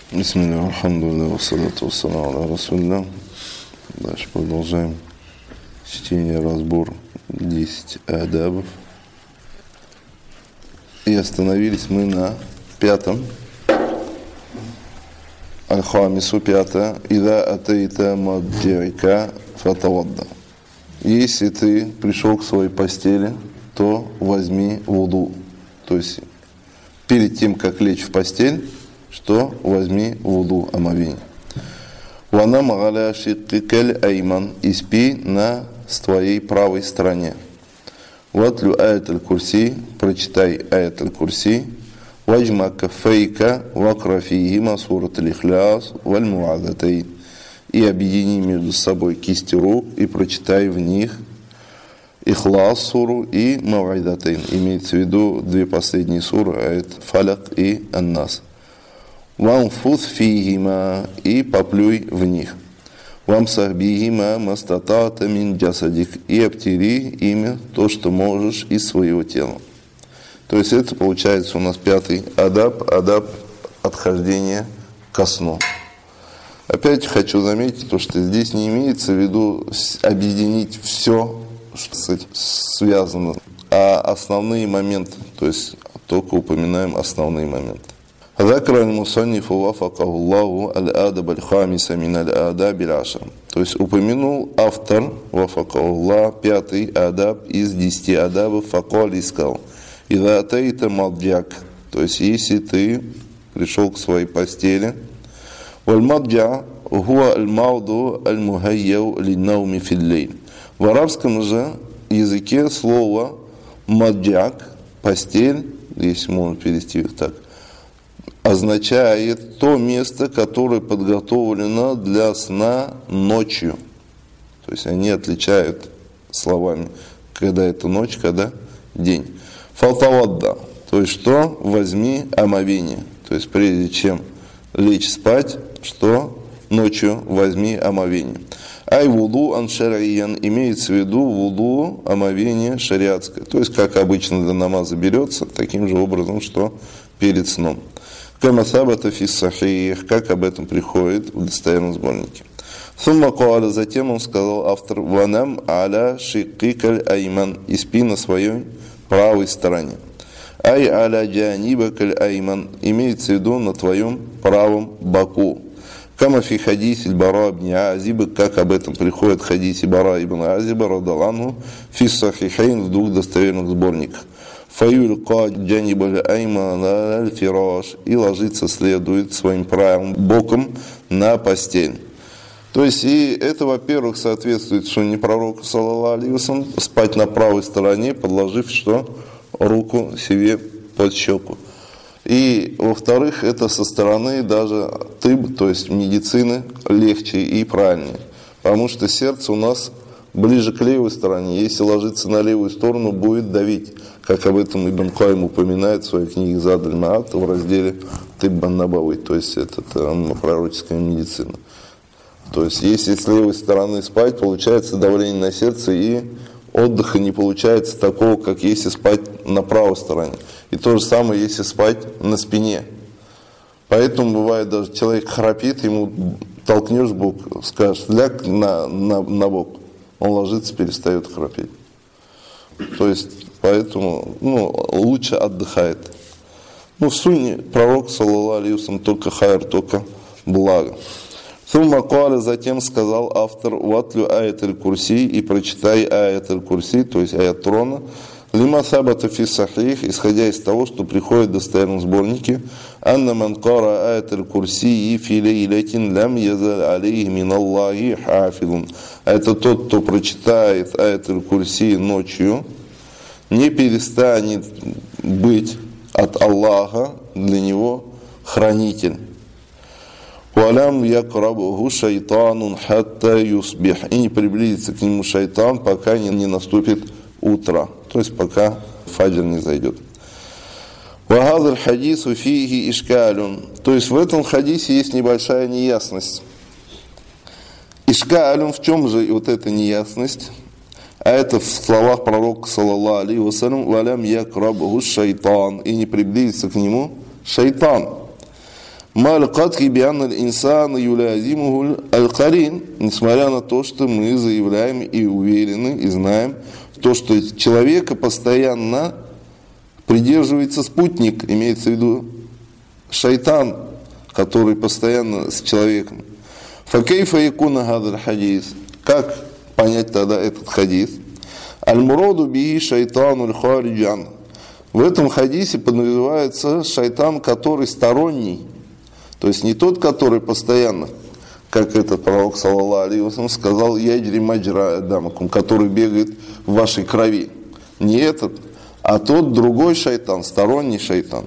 Бисмилля, алхамдулилля, вассалату вассаламу аля расулилля. Дальше продолжаем чтение, разбор 10 адабов. И остановились мы на 5-м. Аль-Хамису, 5-е. Ида атейта маджи'ика фатавадда. Если ты пришел к своей постели, то возьми вуду. То есть перед тем, как лечь в постель, что возьми вуду, омовение. Ванам аля шиккикаль айман, и спи на твоей правой стороне. Ватлю аят аль-курси, прочитай аят аль-курси. Ваджма кафейка вакрафихима сурат аль-ихляс валь муадатайн. И объедини между собой кисти рук и прочитай в них Ихлас суру и Мавайдатайн. Имеется в виду две последние суры, аят Фаляк и Ан-Нас. Вамфуз фихима, и поплюй в них. Вамсах бихима мастатата мин джасадик, и обтери ими то, что можешь из своего тела. То есть это получается у нас 5-й адаб отхождения ко сну. Опять хочу заметить, то, что здесь не имеется в виду объединить все, что с этим связано, а основные моменты, то есть только упоминаем основные моменты. ذكر المصنف وفقه الله الآداب الخامسة من الآداب العشر. То есть упомянул автор وفقه الله 5-й адаб из 10 адабов, факал и сказал: إذا أتيت مضجعك, то есть если ты пришел к своей постели, والمضجع هو الموضع المهيأ للنوم في الليل. В арабском же языке слово маджак, постель, если можно перевести так, означает то место, которое подготовлено для сна ночью. То есть они отличают словами, когда это ночь, когда день. Фалтавадда, то есть что? Возьми омовение. То есть прежде чем лечь спать, что? Ночью возьми омовение. Ай вуду аншариян, имеется в виду вуду, омовение шариатское. То есть, как обычно для намаза берется, таким же образом, что перед сном. Камасабата фис сахих, как об этом приходит в достоверном сборнике. Сумма куаля, затем он сказал, автор, ванам аля шиккикаль айман, и спи на своей правой стороне. Ай аля джанибакаль айман, имеется в виду на твоем правом боку. Кама фи хадисе Бара ибн Азиба, как об этом приходит в хадисе Бара ибн Азиба, радаллаху, фи сахихайн, в двух достоверных сборниках. Фаюлька джанибаль айман аль фираш, и ложиться следует своим правым боком на постель. То есть, и это, во-первых, соответствует сунне пророка, саллаллаху алейхи ва саллям, спать на правой стороне, подложив что? Руку себе под щеку. И, во-вторых, это со стороны даже тыб, то есть медицины, легче и правильнее. Потому что сердце у нас ближе к левой стороне. Если ложиться на левую сторону, будет давить. Как об этом Ибн Кайм упоминает в своей книге «Зад аль-Маат» в разделе «Тыб ан-Набави», то есть это пророческая медицина. То есть, если с левой стороны спать, получается давление на сердце, и отдыха не получается такого, как если спать на правой стороне. И то же самое, если спать на спине. Поэтому бывает, даже человек храпит, ему толкнешь в бок, скажешь, ляг на бок, он ложится, перестает храпеть. То есть, поэтому лучше отдыхает. В сунне пророк, саллаллаху алейхи ва саллям, только хайр, только благо. Сумма куаля, затем сказал автор, ватлю аят аль-курси, и прочитай аят аль-курси, то есть аят трона, лима сабата фи сахих, исходя из того, что приходит в достоверном сборнике, анна ман кара аят аль-курси фи лейлатин лям язаль алейхи мин Аллахи хафилун. Это тот, кто прочитает аят аль-курси ночью, не перестанет быть от Аллаха для него хранитель. «Валям якрабуху шайтанун хатта юсбих». И не приблизится к нему шайтан, пока не наступит утро. То есть, пока фаджр не зайдет. «Вахадаль хадису фиги ишкалюн». То есть, в этом хадисе есть небольшая неясность. Ишкалюн, в чем же вот эта неясность? А это в словах пророка, саллаллаху алейхи ва саллям, «Валям якрабуху шайтан». И не приблизится к нему шайтан. Несмотря на то, что мы заявляем и уверены, и знаем, то, что человека постоянно придерживается спутник, имеется в виду шайтан, который постоянно с человеком. فكيف يكون هذا الحديث? Как понять тогда этот хадис? Аль-мураду бихи шайтану аль-харидж ан. В этом хадисе подразумевается шайтан, который сторонний, то есть не тот, который постоянно, как этот пророк, саллаллаху алейхи ва саллям, сказал, яджри маджра дамакум, который бегает в вашей крови. Не этот, а тот другой шайтан, сторонний шайтан.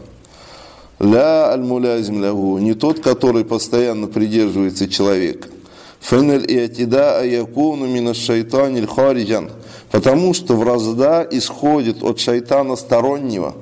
Ля аль-мулязим лягу, не тот, который постоянно придерживается человека. Фэнэль иатида аякуну мина шайтани аль-хариджан, потому что вражда исходит от шайтана стороннего.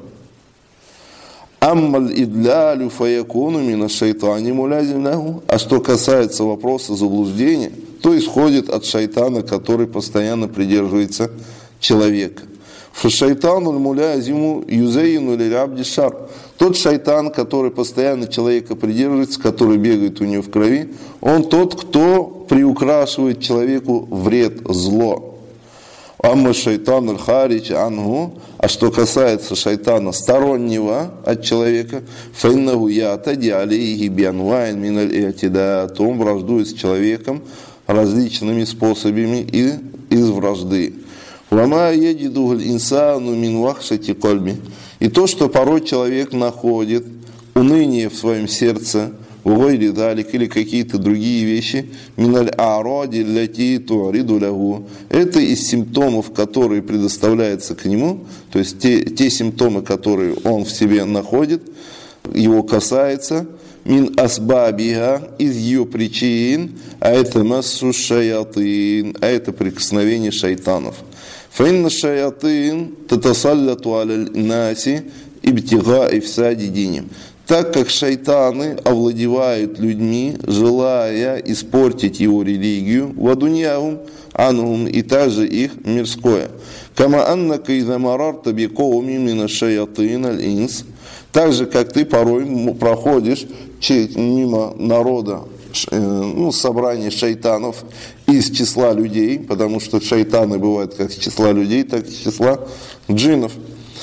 Аммаль идлялю фаякуну мина шайтани мулязим лягу, а что касается вопроса заблуждения, то исходит от шайтана, который постоянно придерживается человека. Фашайтану аль-мулязиму юзейну лилябди шар. Тот шайтан, который постоянно человека придерживается, который бегает у него в крови, он тот, кто приукрашивает человеку вред, зло. Амма шайтан аль-харидж анху, а что касается шайтана стороннего от человека, фэннаху ятади алейхи бианвайн миналь иатида, то он враждует с человеком различными способами из вражды. Вама едидугаль инсану мин вахшати кольби. И то, что порой человек находит уныние в своем сердце, угойли далик или какие-то другие вещи, миналь аради ляти туариду лягу. Это из симптомов, которые предоставляются к нему, то есть те симптомы, которые он в себе находит, его касается, мин асбабиха, из ее причин, а это массу шаятин, а это прикосновение шайтанов. Фаинна шаятин татасаллату аля наси ибтига ифсади диним. Так как шайтаны овладевают людьми, желая испортить его религию, вадуньяхум анхум, и также их мирское. Кама аннака иза марарта бикоуми мина шаятин аль-инс. Так же, как ты порой проходишь мимо народа, собрание шайтанов из числа людей, потому что шайтаны бывают как из числа людей, так и из числа джиннов.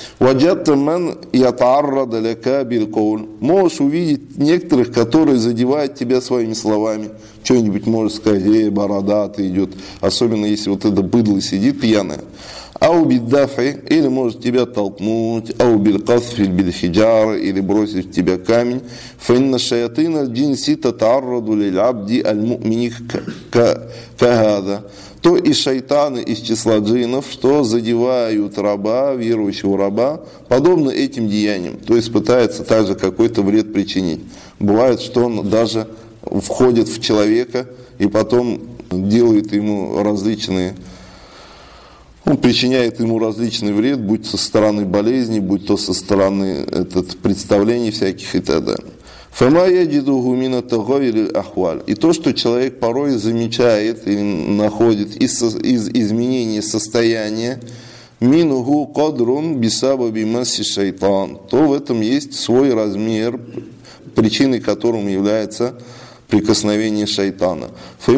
Можешь увидеть некоторых, которые задевают тебя своими словами. Что-нибудь можешь сказать, бородатый идет, особенно если вот это быдло сидит пьяное. Аубиддафи, или может тебя толкнуть, аубилкасфиль бильхиджара, или бросить в тебя камень. Фэнна шаятина джинси татарраду лилябди аль-му'миних кагада. То и шайтаны из числа джиннов, что задевают раба, верующего раба, подобно этим деяниям. То есть пытается также какой-то вред причинить. Бывает, что он даже входит в человека и потом делает ему различные, он причиняет ему различный вред, будь со стороны болезни, будь то со стороны представлений всяких и так далее. И то, что человек порой замечает или находит из изменения состояния, минуху кадрун бисабаби масси шайтан, то в этом есть свой размер, причиной которым является прикосновение шайтана. И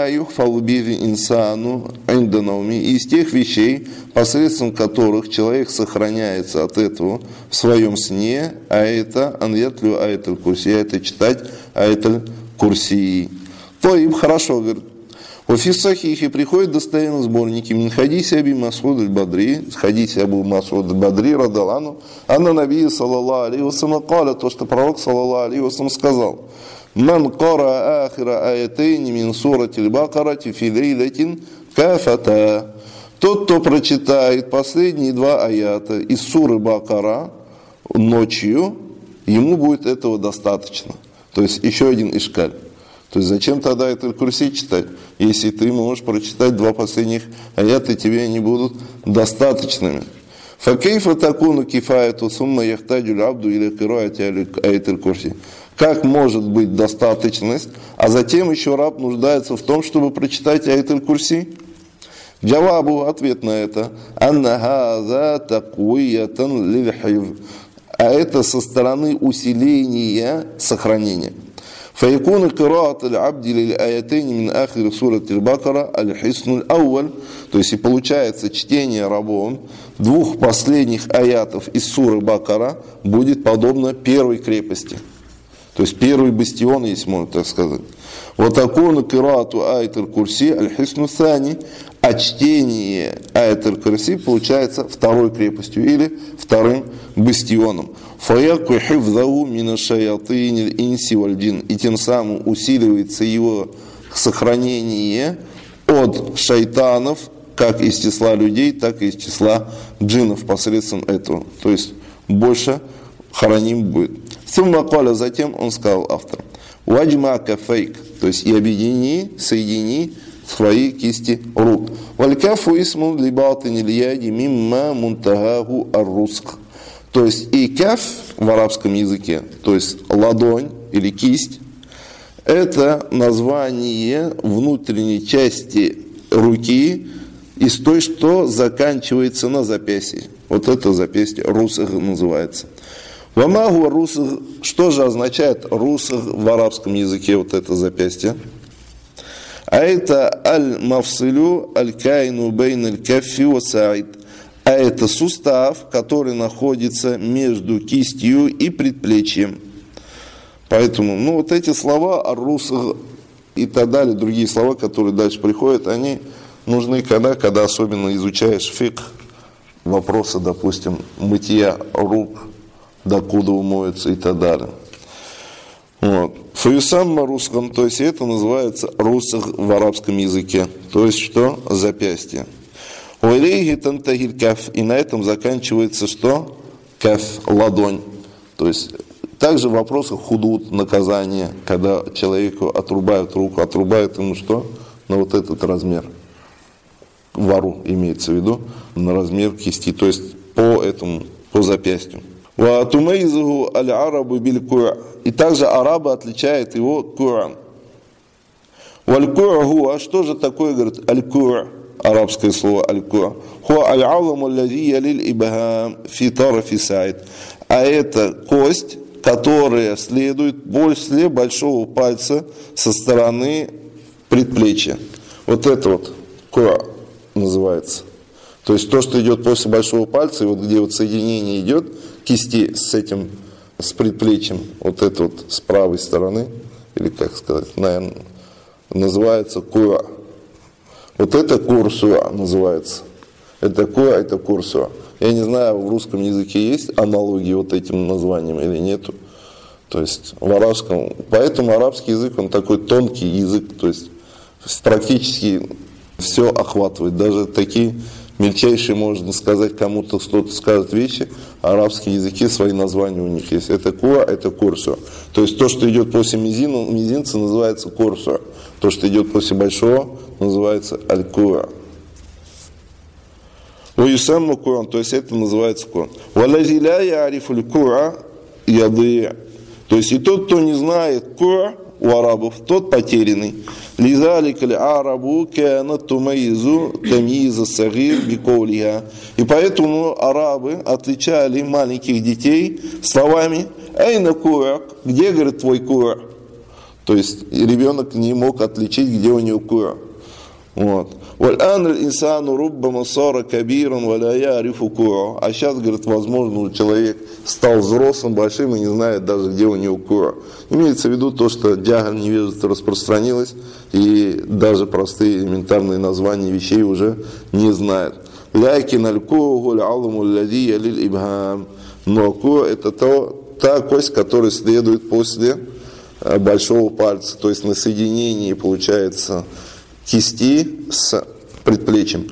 из тех вещей, посредством которых человек сохраняется от этого в своем сне, а это аньятлю аяталь курси, это читать аяталь курси. То им хорошо, говорит. В Фиссахихе приходят достоверные сборники мин хадиси Аби Мас'уд аль-Бадри, хадиси Абу Мас'уд аль-Бадри, радалану, анна набия саллаллаху алейхи ва саллям каля, то, что пророк саллаллаху алейхи ва саллям сказал: «Ман кара ахира аятейни мин сурати аль-Бакарати фи лейлатин кафата». Тот, кто прочитает последние 2 аята из суры Бакара ночью, ему будет этого достаточно. То есть еще один ишкаль. То есть зачем тогда аяталь курси читать, если ты можешь прочитать 2 последних аята, тебе они будут достаточными. Факейфа такуну кифаяту сумма яхтаджу абду или кираати аяталь курси. Как может быть достаточность, а затем еще раб нуждается в том, чтобы прочитать аяталь курси? Джавабу, ответ на это: анна хаза такуиятан лиль хифз. а это со стороны усиления сохранения. فيكون قراءة العبد للآيتين من آخر سورة البقرة الحصن الأول, то есть и получается чтение рабом двух последних аятов из суры Бакара будет подобно первой крепости, то есть первый бастион, если можно так сказать. Вот такую кираату аят аль-курси аль-хисну сани, а чтение аят аль-курси получается второй крепостью или вторым бастионом. Фаяку хифзаху мина шаятин аль-инси валь-джин, и тем самым усиливается его сохранение от шайтанов, как из числа людей, так и из числа джиннов посредством этого. То есть больше храним будет. Затем он сказал автор: «Ваджма кафейк», то есть и объедини, соедини свои кисти рук. «Валькафу исму либатин ильяди мимма мунтагаху ар-руск». То есть и каф в арабском языке, то есть ладонь или кисть, это название внутренней части руки из той, что заканчивается на запястье. Вот это запястье русах называется. Вамагу русах, что же означает русах в арабском языке, вот это запястье? А это аль-мафсилю аль-кайну бейн аль-каффи ва саид. А это сустав, который находится между кистью и предплечьем. Поэтому, вот эти слова ар-русах и так далее, другие слова, которые дальше приходят, они нужны когда особенно изучаешь фикх, вопросы, допустим, мытья рук, докуда умоются и так далее. Фаюсамма русском, то есть это называется русах в арабском языке, то есть что? Запястье. Уэлейхи тантагиль каф, и на этом заканчивается что? Каф, ладонь. То есть также в вопросах худуд, наказания, когда человеку отрубают руку, отрубают ему что? На вот этот размер. Вору имеется в виду, на размер кисти, то есть по запястью. Ватумейзуху аль-арабу биль-куа. И также арабы отличают его куа. Валь-куа, а что же такое, говорит, аль-куа? Арабское слово аль-куа. Хуа аль-аламу аллади ялиль ибхам фи тарафи саид. А это кость, которая следует после большого пальца со стороны предплечья. Вот это вот куа называется. То есть то, что идет после большого пальца, и вот где вот соединение идет кисти с предплечьем, вот это вот с правой стороны, или как сказать, наверное, называется куа. Вот это курсуа называется. Это куа, это курсуа. Я не знаю, в русском языке есть аналогии вот этим названиям или нету. То есть в арабском, поэтому арабский язык, он такой тонкий язык, то есть практически все охватывает, даже такие мельчайшие, можно сказать, кому-то кто-то скажет вещи, арабские языки, свои названия у них есть. Это куа, это курсуа. То есть то, что идет после мизинца, называется курсуа. То, что идет после большого, называется аль-куа. Уюсамму куан, то есть это называется куан. Валази ля я'рифу аль-куа яды. То есть и тот, кто не знает куа у арабов, тот потерянный. Лизалик аль-арабу кана тумайзу тамиза сагир бикоулиха. И поэтому арабы отличали маленьких детей словами «Айна куа», где, говорит, твой куа? То есть ребенок не мог отличить, где у него куа. Вот. А сейчас, говорит, возможно, человек стал взрослым, большим и не знает даже, где у него куа. Имеется в виду то, что джагаль, невежество распространилось, и даже простые элементарные названия вещей уже не знает. Но куа – это та кость, которая следует после большого пальца, то есть на соединении, получается, кисти с предплечьем.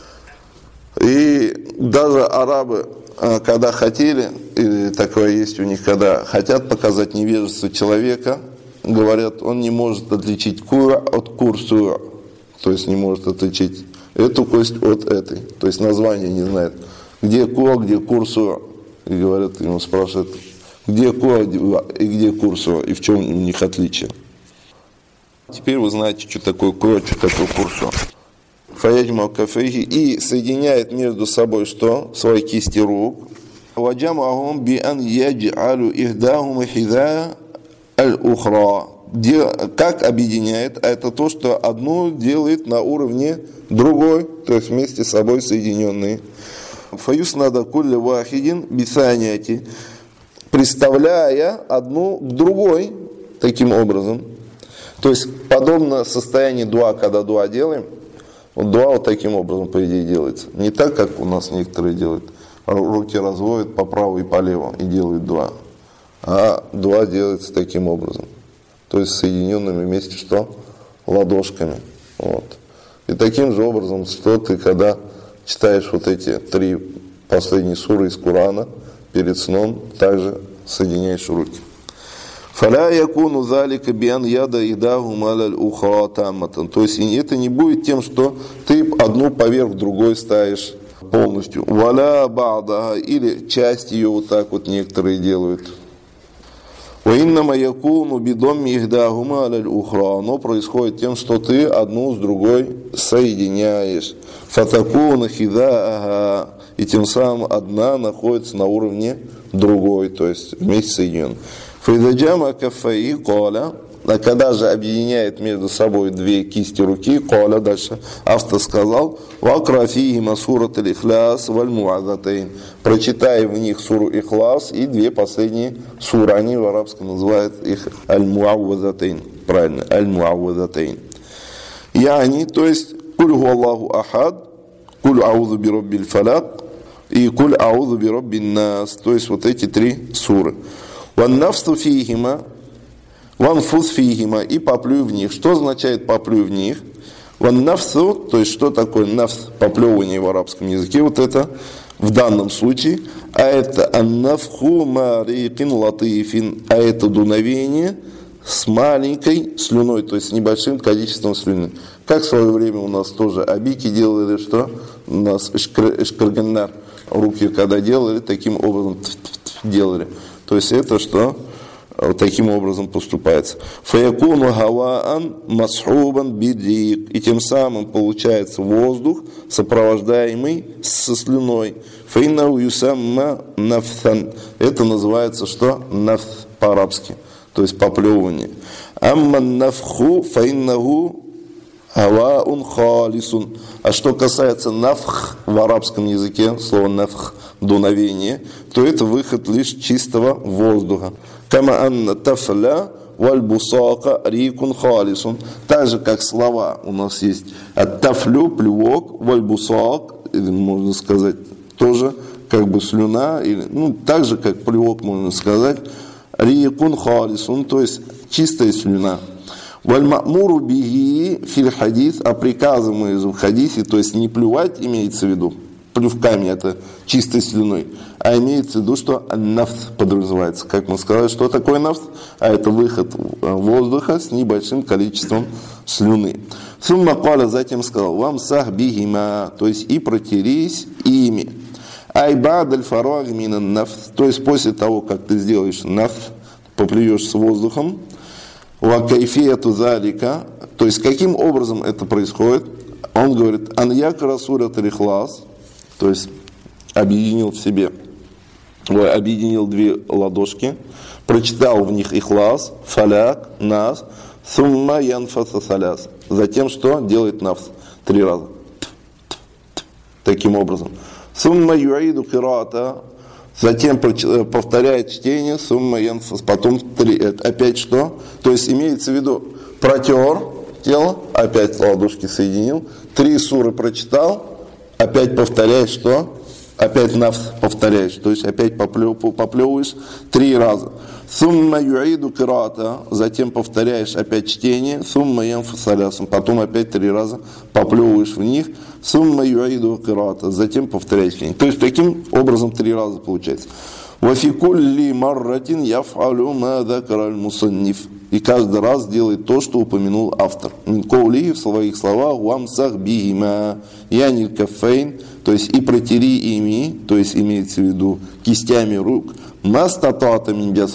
И даже арабы, когда хотели, или такое есть у них, когда хотят показать невежество человека, говорят, он не может отличить куа от курсуа, то есть не может отличить эту кость от этой, то есть название не знает, где куа, где курсуа. И говорят, ему спрашивают, где куа и где курсуа, и в чем у них отличие. Теперь вы знаете, что такое куа, что такое курсуа. Фаяджма кафейхи, и соединяет между собой что? Свои кисти рук. وَجَمْعَهُمْ بِأَنْ يَجْعَلُ إِهْدَاهُمْ إِحْدَى الْأُخْرَى. Как объединяет? Это то, что одну делает на уровне другой, то есть вместе с собой соединенные. فَيُسْنَدَ كُلِّ وَاحِدٍ بِثَانِيَةٍ, представляя одну к другой таким образом. То есть подобно состоянию дуа, когда дуа делаем, вот дуа вот таким образом, по идее, делается. Не так, как у нас некоторые делают. Руки разводят по праву и по леву и делают дуа. А дуа делается таким образом. То есть соединенными вместе что? Ладошками. Вот. И таким же образом, что ты, когда читаешь вот эти 3 последние суры из Корана перед сном, также соединяешь руки. فَلَا يَكُونُ ذَلِكَ بِأَنْ يَدَ إِحْدَاهُمَا عَلَى الْأُخْرَى تَامَّةً. То есть это не будет тем, что ты одну поверх другой ставишь полностью. وَلَا بَعْضَهَا, или часть ее вот так вот некоторые делают. وَإِنَّمَا يَكُونُ بِضَمِّ إِحْدَاهُمَا عَلَى الْأُخْرَى. Оно происходит тем, что ты одну с другой соединяешь. فَتَكُونَ خِذَاءَهَا, и тем самым одна находится на уровне другой, то есть вместе соединен. فَإِذَا جَمَعَ كَفَّيْهِ قَالَ, а когда же объединяет между собой 2 кисти руки, قَالَ, дальше автор сказал, وَأَقْرَأَ فِيهِمَا سُورَةَ الْإِخْلَاصِ وَالْمُعَوِّذَتَيْنِ, прочитай в них суру Ихлас и 2 последние суры, они в арабском называют их аль-муаввазатейн, правильно, аль-муаввазатейн. Яни, то есть, куль ху Аллаху ахад, куль аузу би раббиль фалак и куль аузу би раббин нас, то есть вот эти 3 суры. Ван нафсу фихима, ван фус фихима, и поплюй в них. Что означает поплюй в них? Ван нафсу, то есть что такое нафс, поплевывание в арабском языке, вот это в данном случае, а это аннафху марикин латифин, а это дуновение с маленькой слюной, то есть с небольшим количеством слюны. Как в свое время у нас тоже абики делали, что у нас эшкарганнар, руки когда делали, таким образом делали. То есть это что вот таким образом поступается. Фаякуну гаваан масхубан бидик, и тем самым получается воздух, сопровождаемый со слюной. Фаиннаху юсамма нафтан, это называется что? Нафт по-арабски, то есть поплевывание. Амма нафху фаиннаху гаваун халисун. А что касается нафх в арабском языке, слово нафх, дуновение, то это выход лишь чистого воздуха. Кама анна тафля валь бусака рикун халисун. Так же, как слова у нас есть от тафлю, плювок, валь бусак, или можно сказать тоже как бы слюна, или, так же, как плювок можно сказать, рикун халисун, то есть чистая слюна. Валь ма'муру биги фил хадис, а приказываемые в хадисе, то есть не плювать имеется в виду, плювками, это чистой слюной, а имеется в виду, что нафт подразумевается. Как мы сказали, что такое нафт? А это выход воздуха с небольшим количеством слюны. Сумма каля, затем сказал, вам сах бигима, то есть и протерись ими. Айбад аль-фараг минан нафт, то есть после того, как ты сделаешь нафт, поплюешь с воздухом, ва кайфияту залика, то есть каким образом это происходит? Он говорит, ан якра сурат аль-ихлас, то есть объединил в себе, объединил 2 ладошки, прочитал в них ихлас, фаляк, нас, сумма янфаса саляс. Затем что? Делает нафс 3 раза. Таким образом. Сумма юаиду кирата, затем повторяет чтение, сумма янфас, потом 3, опять что? То есть имеется в виду, протер тело, опять ладошки соединил, 3 суры прочитал, опять повторяешь что? Опять нафс повторяешь, то есть опять поплевываешь 3 раза. Сумма юиду кирата, затем повторяешь опять чтение, сумма янфасалясом, потом опять 3 раза поплевываешь в них, сумма юиду кирата, затем повторяешь чтение. То есть таким образом 3 раза получается. Вафикулли марратин яфалю ма дакара аль-мусанниф, и каждый раз делает то, что упомянул автор. Минкоули в своих словах вамсах бигима яниль кафейн, то есть и протери ими, то есть имеется в виду кистями рук, мастатата мин бясатик,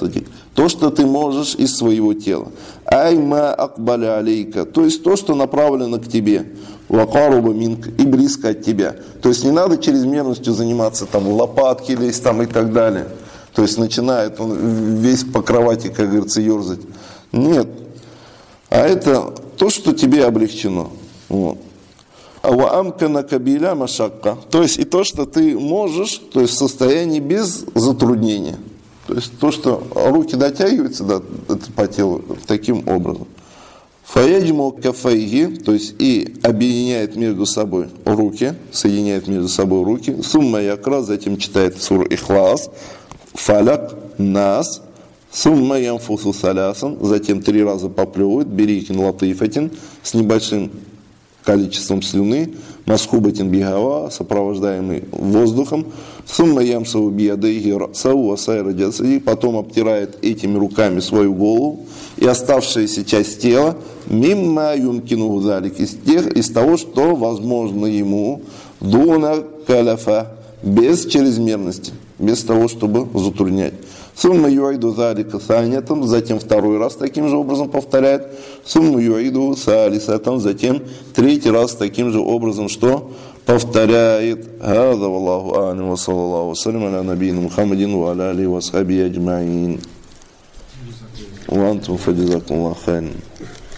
То, что ты можешь из своего тела. Айма акбаля алейка. То есть то, что направлено к тебе. Вакаруба минк. И близко от тебя. То есть не надо чрезмерностью заниматься, там, лопатки лезть там, и так далее. То есть начинает он весь по кровати, как говорится, ерзать. Нет. А это то, что тебе облегчено. Вот. Ваамкана кабиля машакка. То есть и то, что ты можешь, то есть в состоянии без затруднения. То есть то, что руки дотягиваются по телу таким образом. Фаяджму кафайги, то есть и объединяет между собой руки, соединяет между собой руки. Сумма якра, затем читает суру Ихлас, Фаляк, Нас, Сумма ямфусу салясан, затем 3 раза поплевывает, берикин латифатин, с небольшим количеством слюны, масхубатин бигава, сопровождаемый воздухом, сумма ямсаву биядайги сау асайра джасади, потом обтирает этими руками свою голову и оставшаяся часть тела, мимма юмкину залик, из того, что возможно ему, дуна каляфа, без чрезмерности, без того, чтобы затруднять. Сумма юайду залика санятам, затем 2 раз таким же образом повторяет. Сумма юайду салисатам, затем 3 раз таким же образом, что повторяет. Хаза валлаху а'алям ва саллаллаху ва саллям аля набийна Мухаммадин ва аля алейхи ва асхабихи аджмаин. Ва антум фаджазакумуллаху хайран.